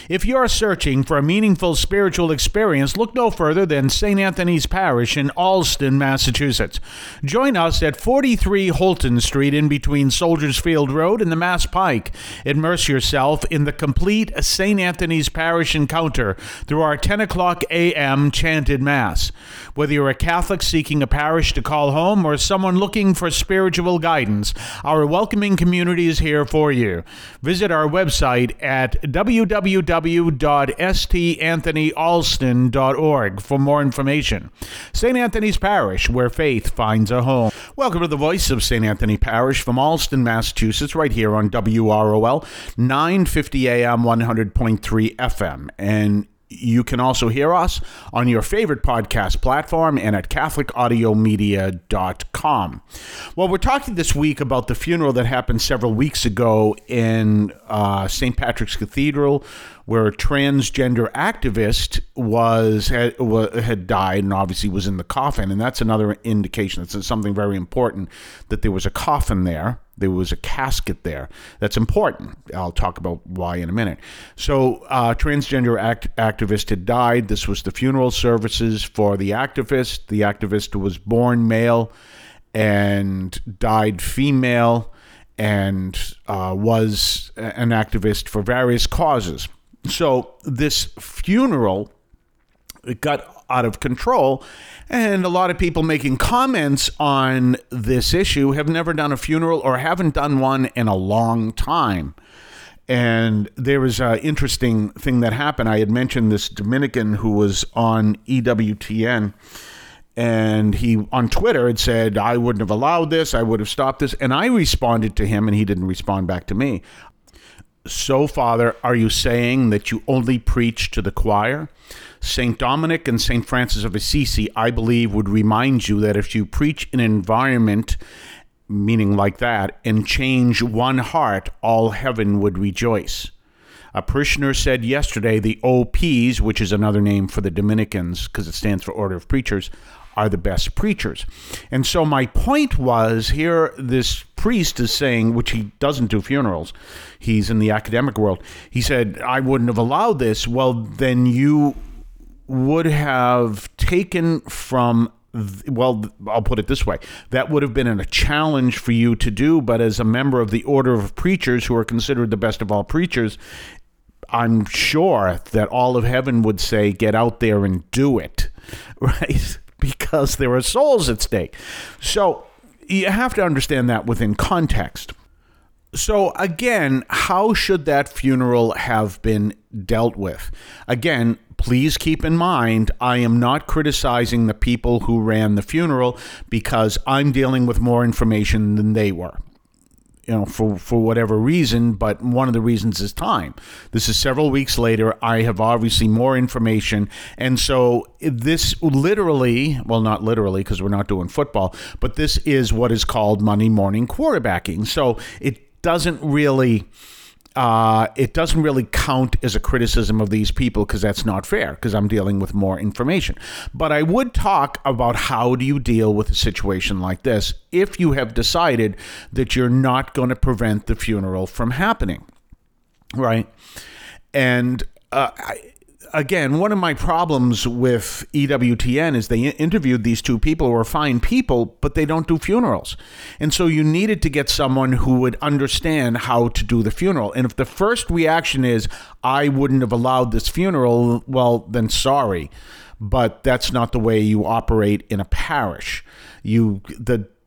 If you're searching for a meaningful spiritual experience, look no further than St. Anthony's Parish in Allston, Massachusetts. Join us at 43 Holton Street in between Soldiers Field Road and the Mass Pike. Immerse yourself in the complete St. Anthony's Parish encounter through our 10 o'clock a.m. chanted Mass. Whether you're a Catholic seeking a parish to call home or someone looking for spiritual guidance, our welcoming community is here for you. Visit our website at www.stanthonyalston.org for more information. St. Anthony's Parish, where faith finds a home. Welcome to the voice of St. Anthony Parish from Allston, Massachusetts, right here on WROL 950 AM 100.3 FM. And you can also hear us on your favorite podcast platform and at CatholicAudiomedia.com. Well, we're talking this week about the funeral that happened several weeks ago in St. Patrick's Cathedral, where a transgender activist had died and obviously was in the coffin. And that's another indication. That's something very important, that there was a coffin there. There was a casket there. That's important. I'll talk about why in a minute. So transgender activist had died. This was the funeral services for the activist. The activist was born male and died female and was an activist for various causes. So this funeral, it got out of control, and a lot of people making comments on this issue have never done a funeral or haven't done one in a long time. And there was an interesting thing that happened. I had mentioned this Dominican who was on EWTN, and he on Twitter had said, I wouldn't have allowed this, I would have stopped this. And I responded to him, and he didn't respond back to me. So, Father, are you saying that you only preach to the choir? St. Dominic and St. Francis of Assisi, I believe, would remind you that if you preach an environment, meaning like that, and change one heart, all heaven would rejoice. A parishioner said yesterday the OPs, which is another name for the Dominicans because it stands for Order of Preachers, are the best preachers. And so my point was, here this priest is saying, which he doesn't do funerals, he's in the academic world, he said, I wouldn't have allowed this. Well, then you would have taken from, well, I'll put it this way, that would have been a challenge for you to do, but as a member of the Order of Preachers, who are considered the best of all preachers, I'm sure that all of heaven would say, get out there and do it, right? Because there are souls at stake. So you have to understand that within context. So again, how should that funeral have been dealt with? Again, please keep in mind, I am not criticizing the people who ran the funeral because I'm dealing with more information than they were. You know, for whatever reason, but one of the reasons is time. This is several weeks later. I have obviously more information. And so this literally, well, not literally because we're not doing football, but this is what is called Monday morning quarterbacking. So it doesn't really count as a criticism of these people because that's not fair because I'm dealing with more information. But I would talk about how do you deal with a situation like this if you have decided that you're not going to prevent the funeral from happening, right? And again, one of my problems with EWTN is they interviewed these two people who are fine people, but they don't do funerals. And so you needed to get someone who would understand how to do the funeral. And if the first reaction is, I wouldn't have allowed this funeral, well, then sorry. But that's not the way you operate in a parish. You give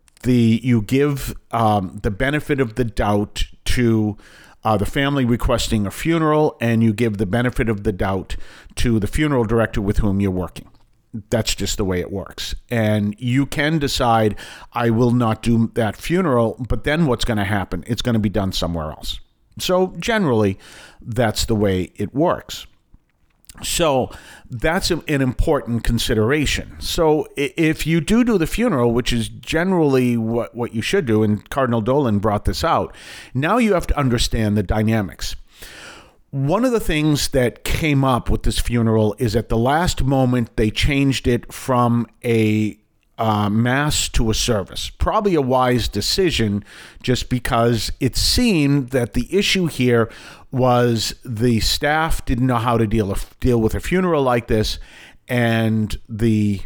the benefit of the doubt to the family requesting a funeral, and you give the benefit of the doubt to the funeral director with whom you're working. That's just the way it works. And you can decide, I will not do that funeral, but then what's going to happen? It's going to be done somewhere else. So generally, that's the way it works. So that's an important consideration. So if you do the funeral, which is generally what you should do, and Cardinal Dolan brought this out, now you have to understand the dynamics. One of the things that came up with this funeral is at the last moment, they changed it from a mass to a service. Probably a wise decision, just because it seemed that the issue here was the staff didn't know how to deal with a funeral like this, and the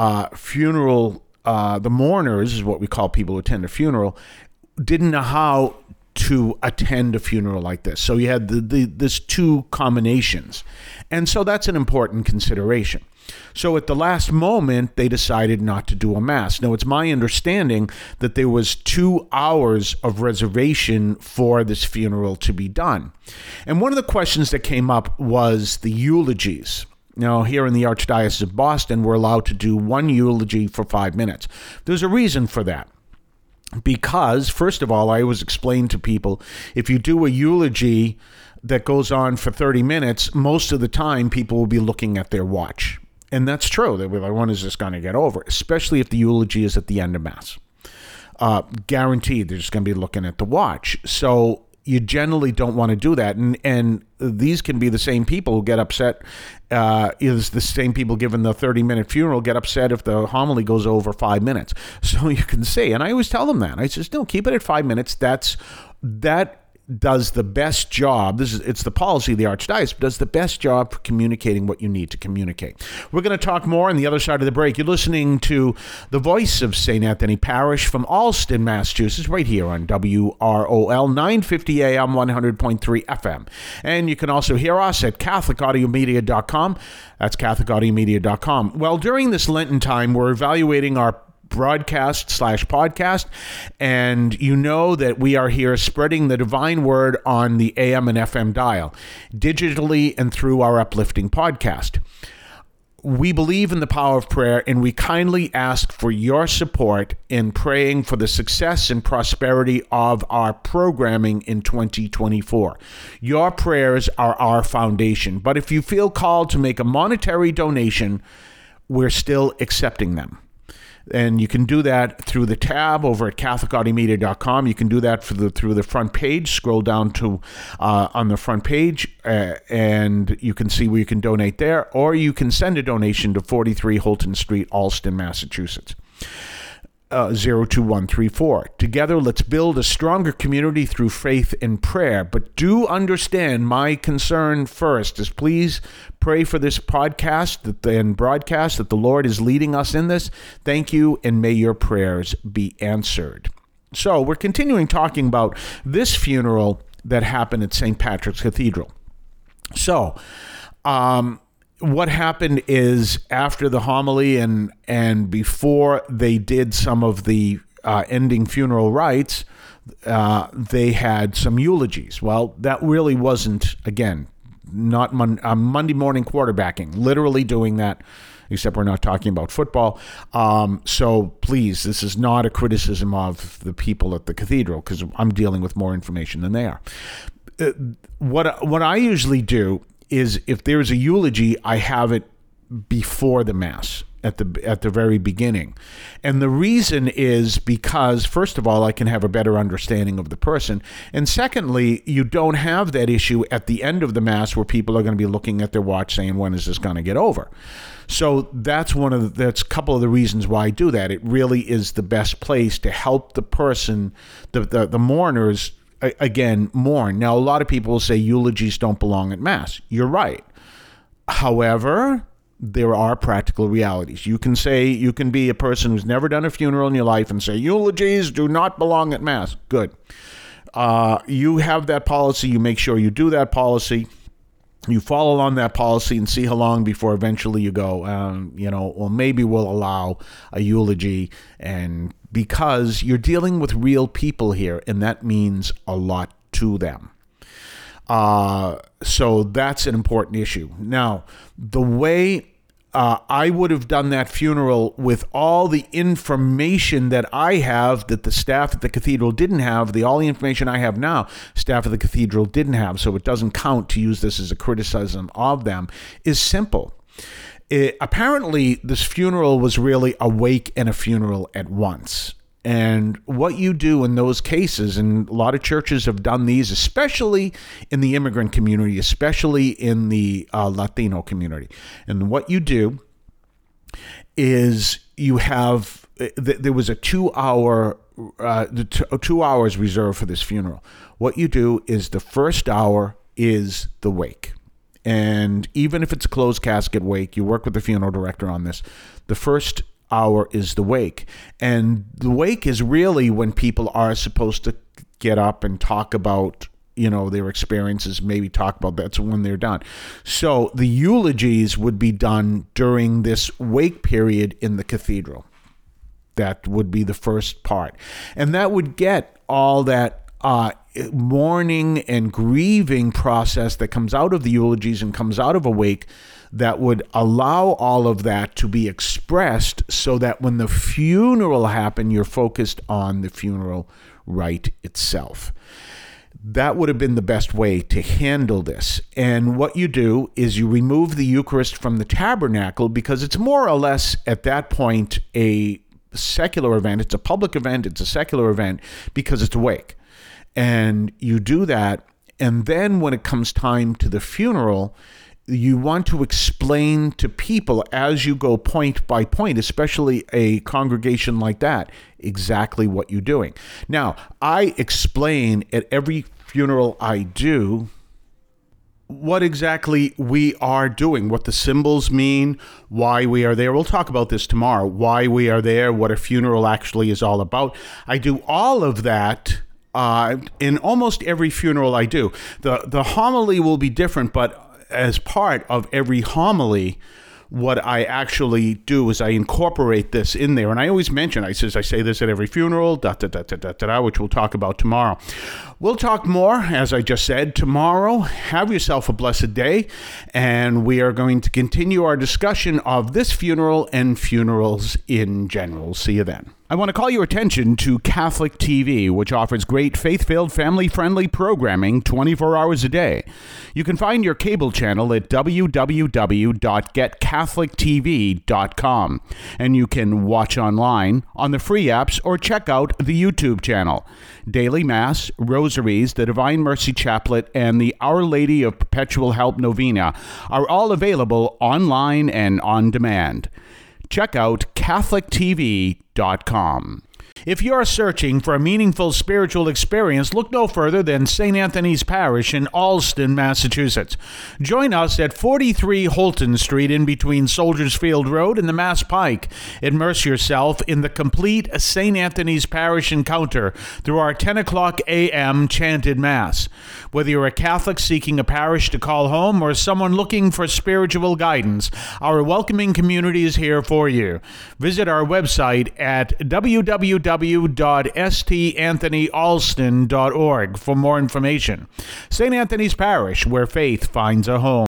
the mourners, is what we call people who attend a funeral, didn't know how to attend a funeral like this. So you had this two combinations. And so that's an important consideration. So at the last moment, they decided not to do a mass. Now, it's my understanding that there was 2 hours of reservation for this funeral to be done. And one of the questions that came up was the eulogies. Now, here in the Archdiocese of Boston, we're allowed to do one eulogy for 5 minutes. There's a reason for that. Because, first of all, I always explain to people, if you do a eulogy that goes on for 30 minutes, most of the time people will be looking at their watch. And that's true. They'll be like, when is this going to get over? Especially if the eulogy is at the end of Mass. Guaranteed, they're just going to be looking at the watch. So you generally don't want to do that. And these can be the same people who get upset. Is the same people giving the 30-minute funeral get upset if the homily goes over 5 minutes. So you can see, and I always tell them that. I says, no, keep it at 5 minutes. That does the best job. It's the policy of the Archdiocese, does the best job for communicating what you need to communicate. We're going to talk more on the other side of the break. You're listening to the voice of St. Anthony Parish from Allston, Massachusetts, right here on WROL 950 AM 100.3 FM. And you can also hear us at CatholicAudiomedia.com. That's CatholicAudiomedia.com. Well, during this Lenten time, we're evaluating our broadcast/podcast, and you know that we are here spreading the divine word on the AM and FM dial, digitally and through our uplifting podcast. We believe in the power of prayer, and we kindly ask for your support in praying for the success and prosperity of our programming in 2024. Your prayers are our foundation, but if you feel called to make a monetary donation, we're still accepting them. And you can do that through the tab over at CatholicAudiomedia.com. You can do that through the front page. Scroll down to on the front page, and you can see where you can donate there. Or you can send a donation to 43 Holton Street, Allston, Massachusetts. 02134. Together, let's build a stronger community through faith and prayer. But do understand, my concern first is please pray for this podcast and broadcast that the Lord is leading us in this. Thank you, and may your prayers be answered. So we're continuing talking about this funeral that happened at St. Patrick's Cathedral. So, what happened is after the homily and before they did some of the ending funeral rites, they had some eulogies. Well, that really wasn't, again, not Monday morning quarterbacking, literally doing that, except we're not talking about football. So please, this is not a criticism of the people at the cathedral, because I'm dealing with more information than they are. What I usually do is if there's a eulogy, I have it before the Mass at the very beginning. And the reason is because, first of all, I can have a better understanding of the person. And secondly, you don't have that issue at the end of the Mass where people are going to be looking at their watch saying, when is this going to get over? So that's a couple of the reasons why I do that. It really is the best place to help the person, the mourners, again, mourn. Now, a lot of people will say eulogies don't belong at Mass. You're right. However, there are practical realities. You can be a person who's never done a funeral in your life and say eulogies do not belong at Mass. Good. You have that policy. You make sure you do that policy. You follow along that policy and see how long before eventually you go, well, maybe we'll allow a eulogy, and because you're dealing with real people here, and that means a lot to them. So that's an important issue. Now, the way I would have done that funeral with all the information that I have that the staff at the cathedral didn't have, all the information I have now, staff at the cathedral didn't have, so it doesn't count to use this as a criticism of them, is simple. Apparently, this funeral was really a wake and a funeral at once. And what you do in those cases, and a lot of churches have done these, especially in the immigrant community, especially in the Latino community. And what you do is you have, there was a 2 hour, 2 hours reserved for this funeral. What you do is the first hour is the wake. And even if it's a closed casket wake, you work with the funeral director on this. The first hour is the wake. And the wake is really when people are supposed to get up and talk about, their experiences, maybe talk about that's when they're done. So the eulogies would be done during this wake period in the cathedral. That would be the first part. And that would get all that mourning and grieving process that comes out of the eulogies and comes out of a wake, that would allow all of that to be expressed so that when the funeral happened, you're focused on the funeral rite itself. That would have been the best way to handle this. And what you do is you remove the Eucharist from the tabernacle, because it's more or less at that point a secular event. It's a public event. It's a secular event because it's a wake. And you do that. And then when it comes time to the funeral, you want to explain to people as you go point by point, especially a congregation like that, exactly what you're doing. Now, I explain at every funeral I do what exactly we are doing, what the symbols mean, why we are there. We'll talk about this tomorrow, why we are there, what a funeral actually is all about. I do all of that in almost every funeral I do. The homily will be different, but as part of every homily, what I actually do is I incorporate this in there. And I always mention, I say this at every funeral, which we'll talk about tomorrow. We'll talk more, as I just said, tomorrow. Have yourself a blessed day. And we are going to continue our discussion of this funeral and funerals in general. See you then. I want to call your attention to Catholic TV, which offers great faith-filled, family-friendly programming 24 hours a day. You can find your cable channel at www.getcatholictv.com, and you can watch online on the free apps or check out the YouTube channel. Daily Mass, Rosaries, the Divine Mercy Chaplet, and the Our Lady of Perpetual Help Novena are all available online and on demand. Check out CatholicTV.com. If you're searching for a meaningful spiritual experience, look no further than St. Anthony's Parish in Allston, Massachusetts. Join us at 43 Holton Street in between Soldiers Field Road and the Mass Pike. Immerse yourself in the complete St. Anthony's Parish encounter through our 10 o'clock a.m. chanted Mass. Whether you're a Catholic seeking a parish to call home or someone looking for spiritual guidance, our welcoming community is here for you. Visit our website at www.stanthonyalston.org for more information. St. Anthony's Parish, where faith finds a home.